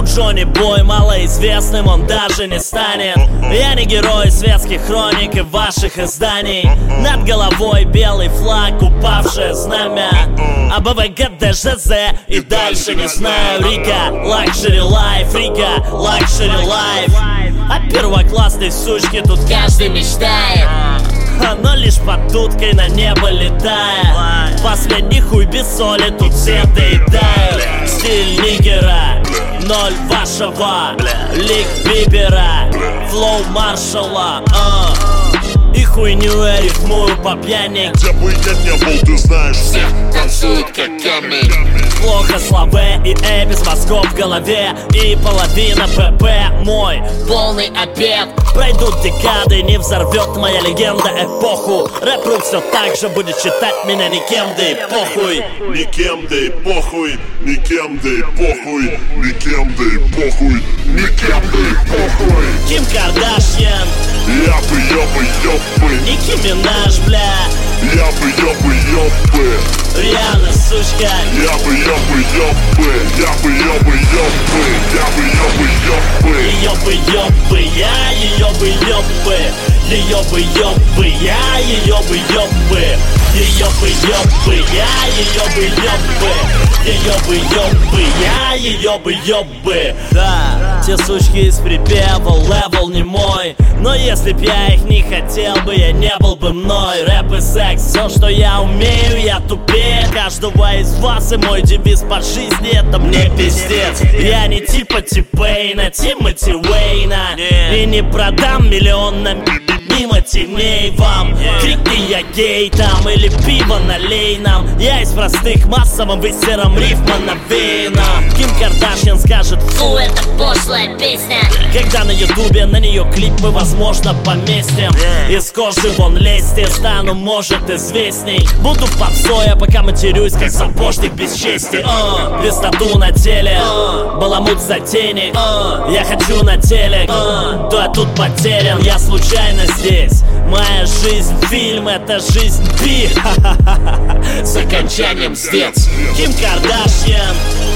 Тут Джонни Бой малоизвестным он даже не станет. Я не герой светских хроник и ваших изданий. Над головой белый флаг, упавшее знамя. А БВГ, ДЖЗ и дальше не знаю. Рига, лакшери лайф, Рига, лакшери лайф. А первоклассной сучки тут каждый мечтает, но лишь под дудкой на небо летает. Последний хуй без соли тут все доедают. Стиль нигера, ноль вашего, лик Бибера, флоу маршала, и хуйню я рифмую по пьяни. Где бы я не был, ты знаешь, всех танцуют как камень. Плохо славе и без мозгов в голове. И половина ПП мой Полный обед. Пройдут декады, не взорвет моя легенда эпоху. Рэп-ру все так же будет считать меня никем, да и похуй. никем, да и похуй, никем, да и похуй, никем, да и похуй, никем, да и похуй. Ким Кардашьян, ёбы, Ники Минаж, бля, ёбы, Риhanna, сучка, ёбы, ёбы, я ее бы ёбы. Ее бы ёбы, я ее бы ёбы. Ее бы ёбы, я ее бы ёбы. Ее бы ёбы, я ее бы ёбы. Да, те сучки из припева, левел не мой. Но если б я их не хотел бы, я не был бы мной. Рэп и секс, все, что я умею, я тупее каждого из вас. И мой девиз по жизни, это мне пиздец. Я не типа Типейна, Тимоти Уэйна. И не продам миллион на мимо теней вам. Крикни я гей там или пиво налей нам. Я из простых массовым высером рифма навеяна. Ким Кардашьян скажет: фу, это пошлая песня. Когда на ютубе на нее клип мы возможно поместим. Из кожи вон лезть и стану, может, известней. Буду попсой, а пока матерюсь, как сапожник без чести. Без тату на теле, баламут за тени. Я хочу на телек, то я тут потерян. Я случайно здесь. Моя жизнь фильм, это жизнь би. С окончанием сдец. Ким Кардашьян,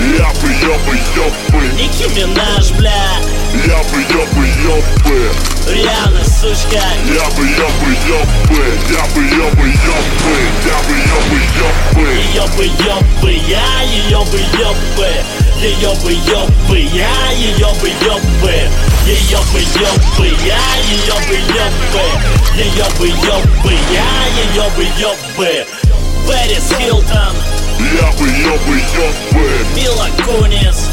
ёбы, Ники Минаж, бля, ёбы, Риhanna, сучка, ёбы, ее бы ёбы, я ее бы ёбы. Ее бы ёбы, я ее бы ёбы. Ее бы ёбы, я ее бы ёбы. Ее бы ёбы, я ее бы ёбы. Пэрис Хилтон, ёбы, Мила Кунис,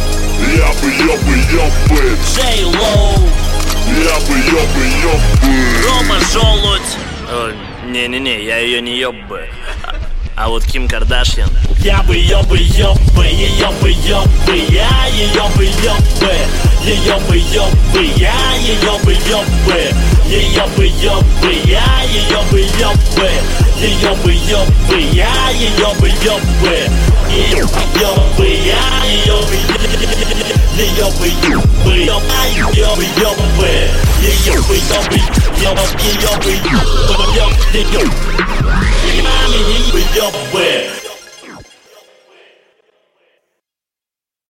ёбы, Джей Лоу, ёбы. Рома Желудь. Не-не-не, я ее не ёбы. А вот Ким Кардашьян, я бы ёбы, ее бы ёбы, я ее бы ёбы. Ее бы ёбы, я ее бы ёбы. Ее бы ёбы, я ее бы ёбы. Ее бы ёбы, я ее бы ёбы. Ее ёбы, я ее бы ее бы ёбы, ее бы ёбы. Ее бы ёбы, ее бы ёбы, ее бы ёбы.